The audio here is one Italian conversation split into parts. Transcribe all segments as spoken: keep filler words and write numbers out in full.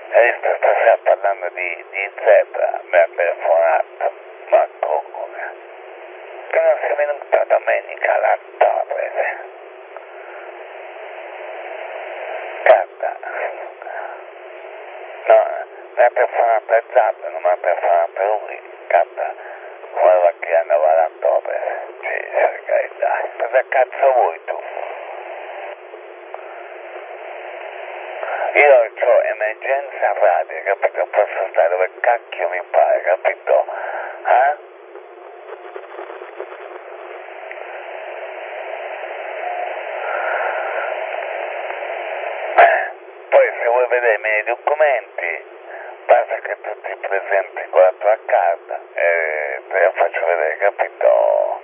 hai visto, stasera parlando di, di zebra, mi ha telefonato, ma come? Che non sei venuta domenica alla Torre. Guarda, no, mi ha telefonato a Zappa, non mi ha telefonato lui, guarda, voleva che andava alla Torre, sì, per carità, cosa cazzo vuoi tu? Io ho emergenza radio, capito? Posso stare dove cacchio mi pare, capito? Eh? Poi se vuoi vedere i miei documenti, basta che tu ti presenti con la tua carta e te la faccio vedere, capito?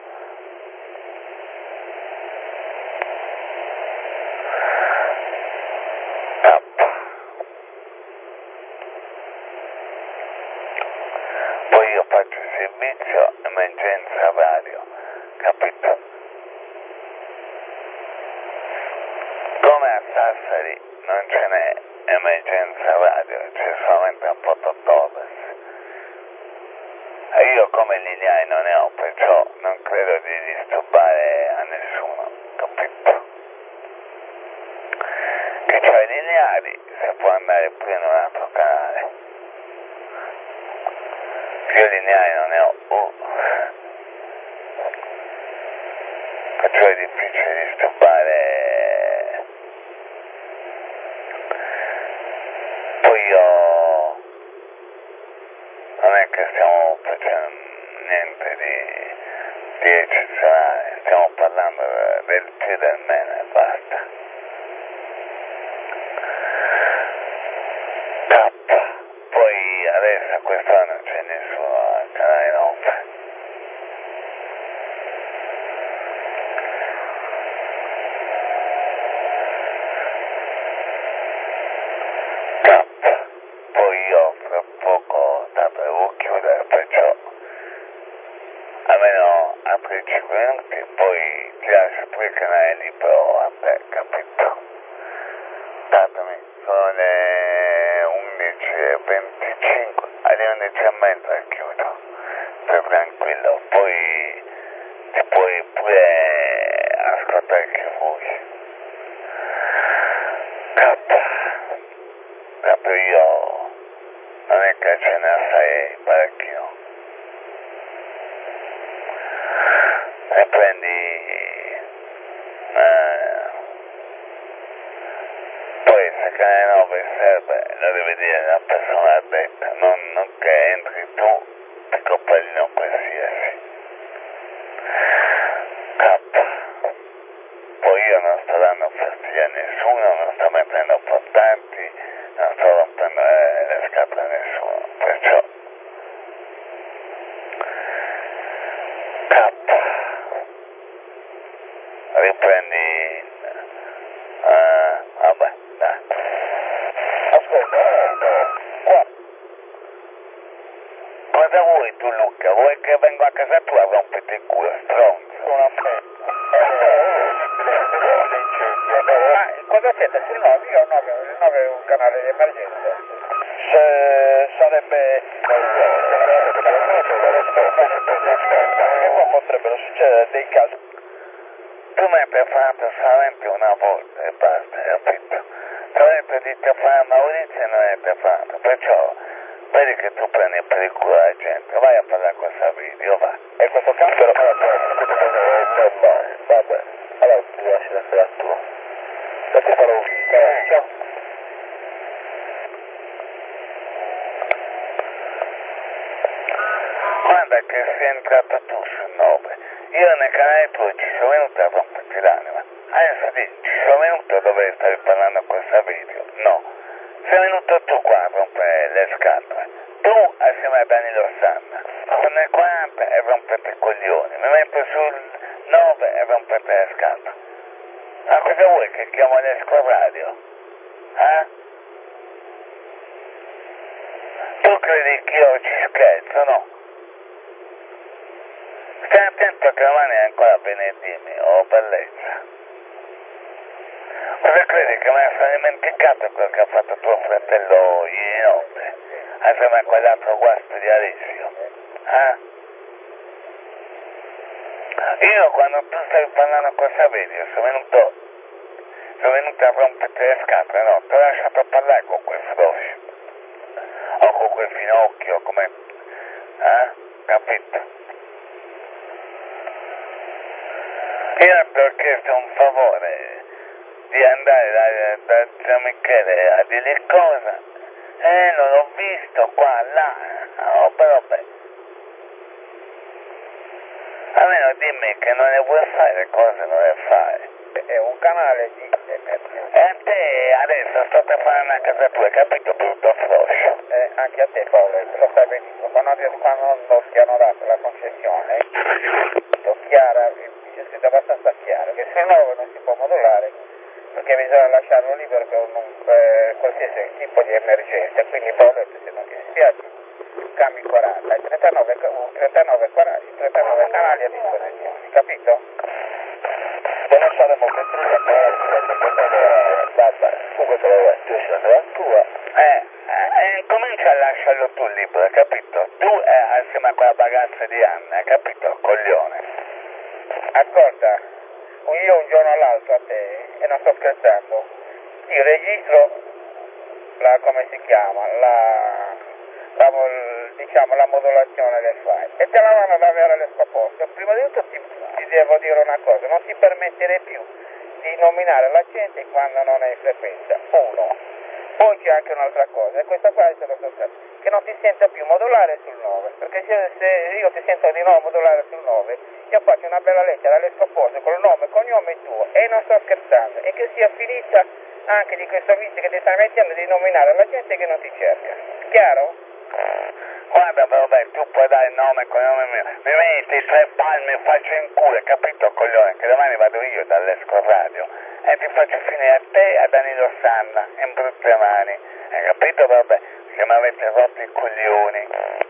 Poi io faccio il servizio emergenza radio, capito? Come a Sassari non ce n'è emergenza radio, c'è solamente a Porto Torres. E io come lineari non ne ho, perciò non credo di disturbare a nessuno, capito? Che c'ho i lineari, si può andare pure in un altro canale. Io lineari non ne ho, uh. Perciò è difficile disturbare. Poi io non è che stiamo facendo niente di, di eccezionale, stiamo parlando del più del meno e basta. K. Poi adesso a quest'ora non c'è nessuno al canale nove. K. Poi io fra poco devo chiudere, perciò almeno altri cinque minuti, poi ti lascio pure il canale libero a te, capito? Datemi, sono le undici e venticinque, alle undici e mezza chiudo, stai tranquillo, poi ti puoi pure ascoltare che vuoi. K. Proprio io non è che ce ne assai parecchio. E prendi eh, poi se canale nove serve lo devi dire la persona addetta, non, non che entri tu piccoppellino qualsiasi. K. Poi io non sto dando fastidio a nessuno, non sto mettendo portanti, non sto rompendo eh, le scatole a nessuno, perciò K. Riprendi uh, vabbè, dai. Ascolta, qua. Cosa vuoi tu, Luca? Vuoi che vengo a casa tua a romperti il culo, stronzo? Sono a me. Ma cosa siete sul nove? Io nove, il nove è un canale di emergenza. Se sarebbe e poi potrebbero succedere dei casi. Tu mi hai preparato solamente una volta e basta, capito? Ti ho detto di te fare a Maurizio e non hai preparato, perciò vedi che tu prendi per il culo la gente, vai a parlare con Savidio, va. E questo cazzo lo fa vabbè, allora ti lasci la sera tua. Poi ti farò un ciao. Guarda che sei entrato tu sul nove. Io nel canale tuo ci sono venuto a romperti l'anima. Adesso dici, ci sono venuto dove stavi parlando con Savidio? No. Sei venuto tu qua a rompere le scatole. Tu assieme a Danilo Sanna. Con il quaranta e rompete i coglioni. Mi metto sul nove e rompete le scatole. Ma cosa vuoi che chiamo l'Esco Radio? Eh? Tu credi che io ci scherzo, no? Stai attento che domani è ancora venerdì, oh bellezza. Cosa credi che me ne sono dimenticato quello che ha fatto tuo fratello ieri notte? Assieme a quell'altro guasto di Alessio? Eh? Io quando tu stavi parlando con Saverio sono venuto, sono venuto a romperti le scatole, no? Ti ho lasciato parlare con quel froscio. O con quel finocchio, come... Eh? Capito? Io ti ho chiesto un favore di andare da, da zio Michele a dire cosa. Eh, non l'ho visto qua, là. Oh, però beh. Almeno dimmi che non le vuoi fare le cose, non le fai. È un canale di emergenza. E a te adesso sto per fare una casa tua, hai capito, brutto froscio? Eh, anche a te Paolo, lo sai benissimo, quando, quando non ti hanno dato la concessione, chiara, c'è scritto abbastanza chiaro che sul nuovo non si può modulare perché bisogna lasciarlo libero per un, eh, qualsiasi tipo di emergenza, quindi Paolo, se non ti dispiace, cambi quaranta, i trentanove, trentanove, quaranta, trentanove canali a disposizione, capito? Se non saremo costruiti basta, tu questo lo vuoi, tu sei la tua. Eh, eh, comincia a lasciarlo tu libero, capito? Tu è assieme a quella bagazza di Anna, capito? Coglione. Ascolta, io un giorno all'altro a te, e non sto scherzando, ti registro la, come si chiama, la, la diciamo la modulazione del file e te la vanno ad avere alle scoposte. Prima di tutto ti, ti devo dire una cosa, non ti permetterei più di nominare la gente quando non è in frequenza, uno. Poi c'è anche un'altra cosa, e questa qua è lo sto sapendo, che non ti senta più modulare sul nove, perché se, se io ti sento di nuovo modulare sul nove, io faccio una bella lettera alle scopose con il nome e cognome tuo, e non sto scherzando, e che sia finita anche di questo vizio che ti stai mettendo di nominare la gente che non ti cerca. Chiaro? Guarda, vabbè, tu puoi dare il nome e cognome mio, mi metti tre palme e faccio in culo, capito, coglione, che domani vado io dall'Esco Radio e ti faccio finire a te e a Danilo Sanna in brutte mani, hai capito, vabbè, che mi avete rotto i coglioni.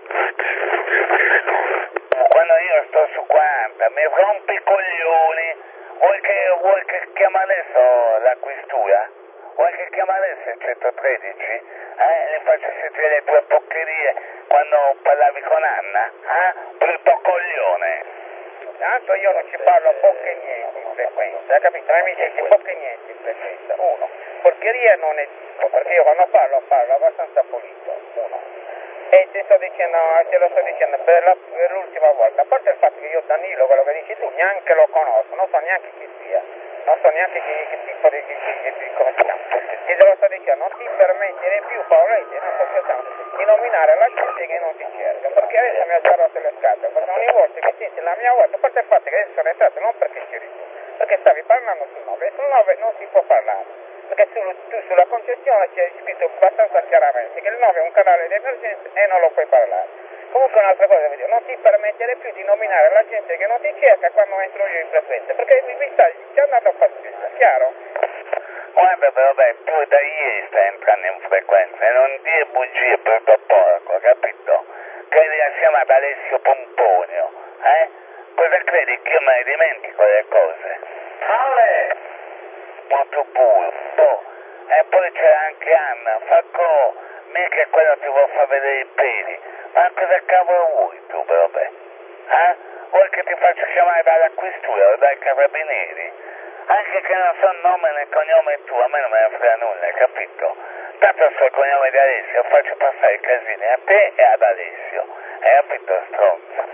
Quando io sto su quaranta mi rompi i coglioni, vuoi che, vuoi che chiama adesso la questura? Vuoi che chiama adesso il centotredici? Eh, le faccio sentire le tue porcherie quando parlavi con Anna? Eh? Brutto coglione! Tanto io non ci parlo poche niente in frequenza, capito? Ma mi dici poche niente in frequenza, uno. Porcheria non ne dico, perché io quando parlo parlo abbastanza pulito, uno. E ti sto dicendo, te lo sto dicendo per, la, per l'ultima volta, a parte il fatto che io Danilo, quello che dici tu, neanche lo conosco, non so neanche chi sia, non so neanche che, che tipo di, di, di, di come si chiama. Ti te lo sto dicendo, non ti permettere più, Paoletti, non sto scherzando, di nominare la gente che non ti cerca, perché adesso mi ha già rotto le scatole, perché ogni volta che senti la mia voce, a parte il fatto che adesso sono entrato non perché c'eri tu, perché stavi parlando sul nove, e sul nove non si può parlare. Perché tu, tu sulla concessione c'è scritto abbastanza chiaramente che il nove è un canale di emergenza e non lo puoi parlare. Comunque un'altra cosa, voglio dire, non ti permettere più di nominare la gente che non ti cerca quando entro io in frequenza, perché mi stai già andato a fastidio, chiaro? Guarda, vabbè, tu da ieri stai entrando in frequenza e non dire bugie brutto porco, capito? Credi assieme ad Alessio Pomponio, eh? Cosa credi che io me ne dimentico le cose? Ale! Molto buio, oh, e poi c'è anche Anna, Facco, mica quello ti vuol far vedere i peli, ma cosa cavolo vuoi tu, vabbè? Eh? Vuoi che ti faccio chiamare dalla questura o dai carabinieri? Anche che non so il nome né il cognome tuo, a me non me ne frega nulla, hai capito? Tanto so il cognome di Alessio, faccio passare i casini a te e ad Alessio, hai capito, stronzo?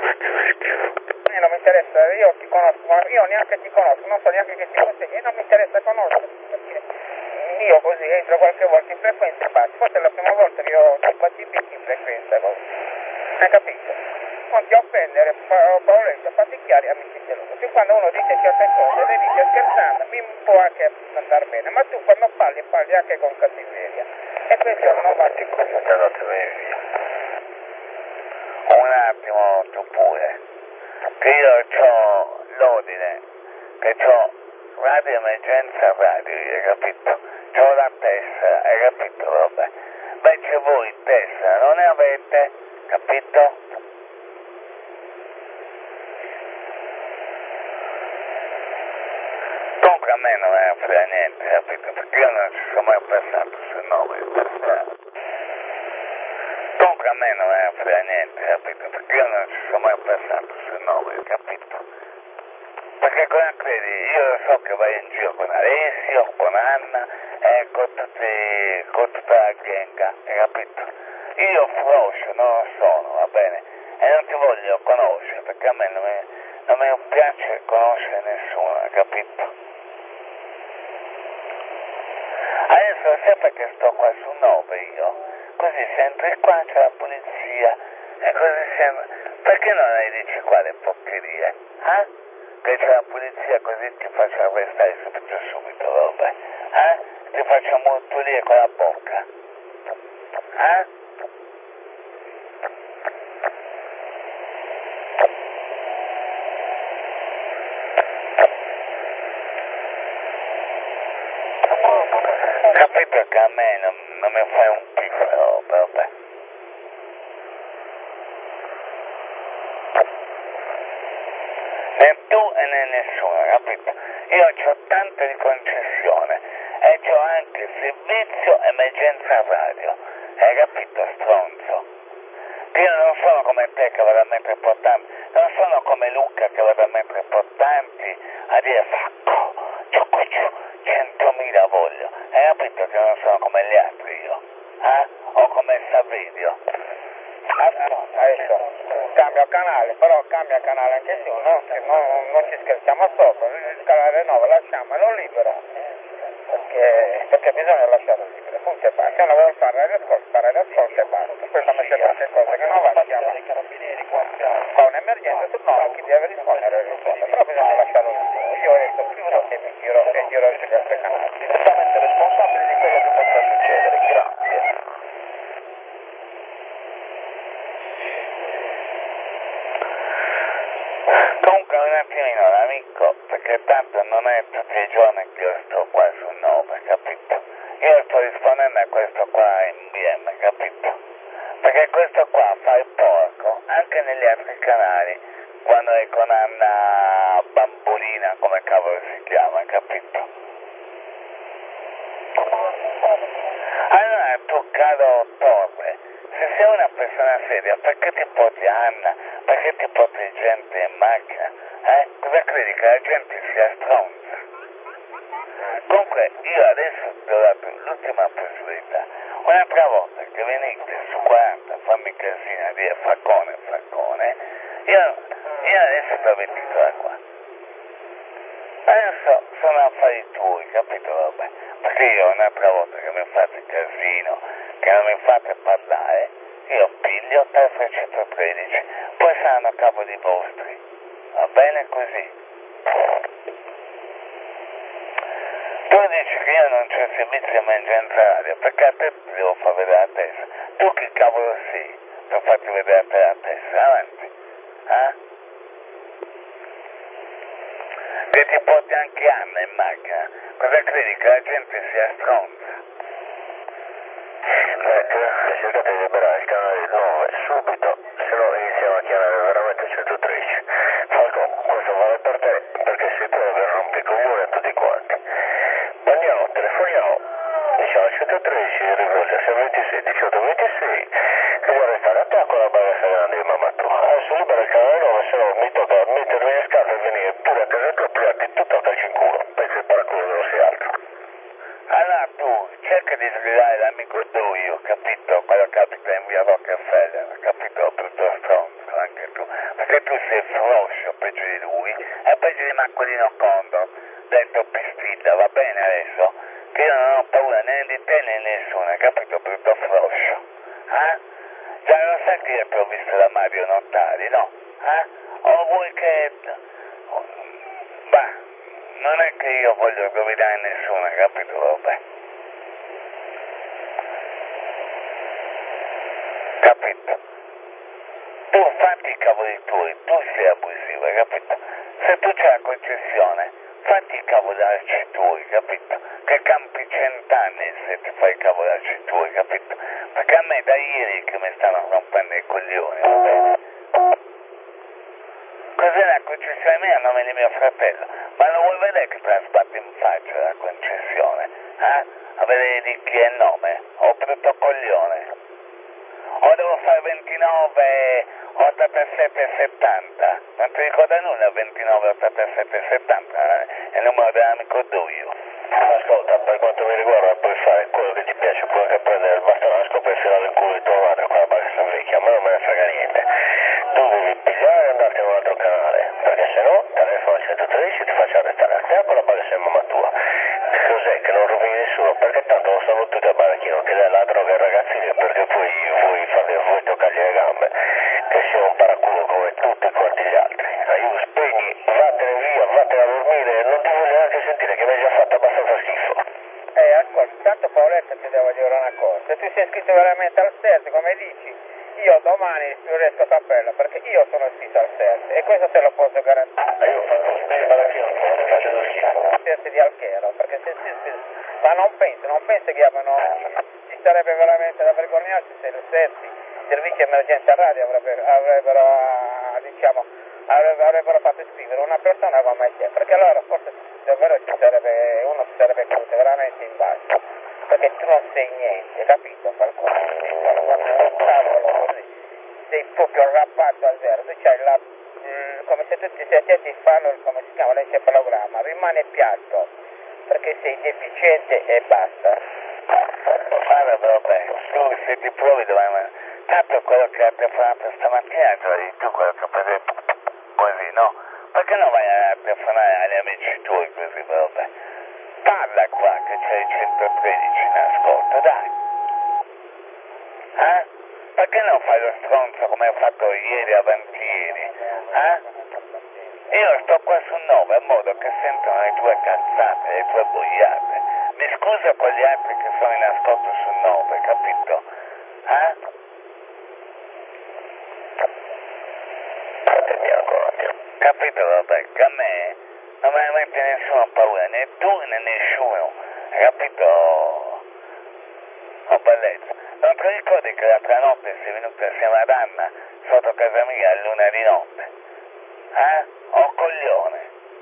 A me non mi interessa, io ti conosco, ma io neanche ti conosco, non so neanche che ti consegni, e non mi interessa conoscere, perché io così entro qualche volta in frequenza e basta, forse è la prima volta che ho cinquanta picchi in frequenza, così. Hai capito? Non ti offendere, pa- Paoletto, fatti chiari, amici saluto. Fin quando uno dice certe cose, le dice scherzando, mi può anche andare bene, ma tu quando parli, parli anche con cattiveria. E questo non va più così. Via. Un attimo tu pure, che io ho l'ordine, che ho radio emergenza radio, hai capito? C'ho la tessera, hai capito? Vabbè. Invece voi tessera non ne avete, capito? Comunque a me non me ne frega niente, capito? Perché io non ci sono mai passato sul nove per strada. Comunque a me non me ne frega niente, capito? Perché io non ci sono mai passato sul nove, capito? Perché cosa credi? Io so che vai in giro con Alessio, con Anna e con tutti, con tutta la gang, hai capito? Io froscio non lo sono, va bene? E non ti voglio conoscere, perché a me non mi, non mi piace conoscere nessuno, hai capito? Adesso sempre che sto qua su nove io, così se entri qua c'è la polizia e così sembra... Perché non hai dici qua le porcherie? Eh? Che c'è la polizia così ti faccio arrestare subito subito, vabbè. Eh? Ti faccio mortolire con la bocca. Eh? Capito che a me non, non mi fai un piccolo, vabbè. Né tu e né nessuno, capito? Io ho tante di concessione e ho anche servizio emergenza radio, hai capito, stronzo? Io non sono come te che vado a mettere portanti, non sono come Luca che vado a mettere portanti a dire facco, ciucco ciu, centomila voglio, hai capito che non sono come gli altri io, eh? O come Savidio. Adesso cambia canale, però cambia canale anche tu, no? Che non, non ci scherziamo sopra, il canale nove lasciamolo libero, perché, perché bisogna lasciarlo libero, punto e basta. Se uno vuole fare l'ascolto, fare l'ascolto e basta. Poi quando c'è qualche cosa che non va, chiama, fa un'emergenza sul nove, chi deve rispondere risponde, però bisogna lasciarlo libero. Io adesso chiudo e mi giro e giro sugli altri canali. Direttamente responsabili di quello che potrà succedere, grazie. Comunque un attimino l'amico, perché tanto non è tutti i giorni che io sto qua sul nove, capito? Io sto rispondendo a questo qua in B M, capito? Perché questo qua fa il porco anche negli altri canali, quando è con Anna Bambolina, come cavolo si chiama, capito? Allora tu, caro Torre, se sei una persona seria, perché ti porti Anna? Perché ti porti gente in macchina? Eh? Cosa credi che la gente sia stronza? Comunque io adesso ti ho dato l'ultima possibilità. Un'altra volta che venite su quaranta a farmi casino a dire faccone, faccone, io, io adesso ti ho avvertito da qua. Adesso sono affari tuoi, capito? Vabbè. Perché io un'altra volta che mi fate casino, che non mi fate parlare, io piglio trecentotredici, poi saranno cavoli vostri. Va bene così? Tu dici che io non c'ho servizio emergenza radio, perché a te ti devo far vedere la testa. Tu che cavolo sei per farti vedere a te la testa? Avanti. Eh? Che ti porti anche Anna in macchina. Cosa credi che la gente sia stronza? Beh, cercate di liberare il canale nove subito, se no iniziamo a chiamare veramente centotredici. Falco, questo vale per te, perché sei quello che rompe i coglioni a tutti quanti. Andiamo, telefoniamo, diciamo centotredici, rivolge a ventisei diciotto ventisei, che vuole restare a te con la bagatta grande di mamma tua. Adesso libera il canale nove, se no mi tocca mettermi in scatola e venire pure a casa tua a pigliarti tutto a calci in culo, pensi il paraculo non sia altro. Allora tu cerca di sgridare l'amico Doio, capito? Quello che abita in via Rockefeller, capito? Brutto stronzo, anche tu. Perché tu sei froscio, peggio di lui, e peggio di Marcolino Condor, detto Pistilla, va bene adesso? Che io non ho paura né di te né di nessuno, capito? Brutto froscio. Eh? Già lo sai che io ti ho visto da Mario Nottari, no? Eh? O vuoi che... Bah, non è che io voglio rovinare nessuno, capito? Vabbè. Capito? Tu fatti i cavoli tuoi, tu sei abusivo, capito? Se tu c'hai la concessione, fatti i cavolacci tuoi, capito? Che campi cent'anni se ti fai i cavolacci tuoi, capito? Perché a me da ieri che mi stanno rompendo i coglioni, va bene? Cos'è la concessione mia a nome di mio fratello? Ma lo vuoi vedere che te la sbatto in faccia la concessione? Eh? Avere di chi è il nome? O brutto coglione? O devo fare ventinove ottantasette settanta? Non ti ricorda nulla ventinove ottantasette settanta? Eh? È il numero dell'amico Duio. Ascolta, per quanto mi riguarda puoi fare quello che ti piace, puoi anche prendere il bastonasco per filare il culo di tua madre con la bassa vecchia, a me non me ne frega niente. Tu devi pigliare e andarti in un altro canale, perché se no telefono al centotredici e ti faccio arrestare a te con la balla mamma tua. Cos'è che non rovini nessuno? Perché tanto non sono tutti a baracchino, che lei ladro che ragazzini, perché poi vuoi farli, vuoi toccargli le gambe, che sia un paraculo come tutti quanti gli altri. Aiuto, spegni, vattene via, vattene a dormire, non ti voglio neanche sentire che mi hai già fatto abbastanza schifo. Eh, ascolta, tanto Paoletto ti devo dire una cosa, se tu sei iscritto veramente al S E R T, come dici, io domani non riesco a saperlo, perché io sono iscritto al S E R T, e questo te lo posso garantire. Ma io ho fatto un spegni baracchino, non mi faccio schifo. S E R T di Alchero, perché se si iscrive, ma non penso, non penso che abbiano, ci sarebbe veramente da vergognarsi se il S E R T, i servizi emergenza radio avrebbero, avrebbero ah, diciamo, avrebbero, avrebbero fatto iscrivere una persona come te, perché allora forse davvero ci sarebbe, uno si sarebbe caduto veramente in basso, perché tu non sei niente, capito Falcone? Cavolo, così, sei proprio rappato a zero, tu c'hai la, mh, come se tutti i ti fanno, come si chiama, l'encefalogramma, rimane piatto, perché sei deficiente e basta. Guarda, vabbè, tu se ti provi dovrai... Tanto quello che ha telefonato stamattina, cioè tu quello che fai così, no? Perché non vai a telefonare agli amici tuoi così, vabbè? Parla qua che c'è il centotredici in ascolto, dai. Eh? Perché non fai lo stronzo come hai fatto ieri avanti ieri? Eh? Io sto qua sul nove, in modo che sentono le tue cazzate, le tue boiate. Mi scuso con gli altri che sono in ascolto sul nove, capito? Eh? Capito, vabbè, che a me non me ne mette nessuna paura, né tu né nessuno, capito? Oh, bellezza. Non ti ricordi che l'altra notte sei venuta assieme ad Anna sotto casa mia a luna di notte? Eh? Oh, coglione.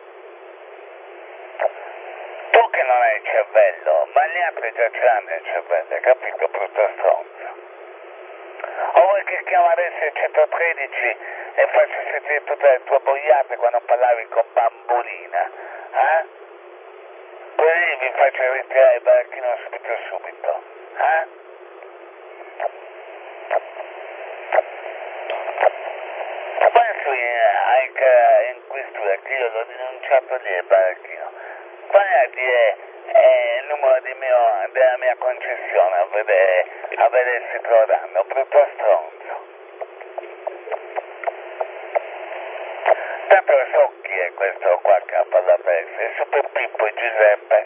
Tu che non hai il cervello, ma gli altri già ce l'hanno il cervello, capito, brutto stronzo? O vuoi che chiamo adesso il centotredici e faccio sentire tutte le tue boiate quando parlavi con Bambolina? Eh? Così vi faccio ritirare il baracchino subito subito. Eh? Penso anche in questura che io l'ho denunciato lì il baracchino. Vai a dire eh, il numero di mio, della mia concessione a vedere, a vedere se te lo danno, brutto stronzo. Tanto so chi è questo qua che ha parlato adesso, è Super Pippo Giuseppe.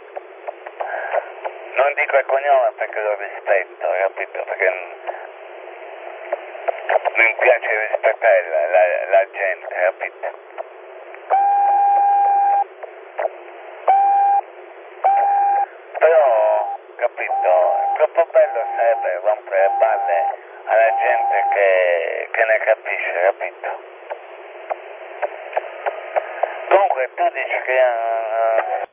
Non dico il cognome perché lo rispetto, capito? Perché mi piace rispettare la, la, la gente, capito? Però, capito, troppo bello sarebbe rompere le balle alla gente che, che ne capisce, capito? Comunque tu dici che... Uh,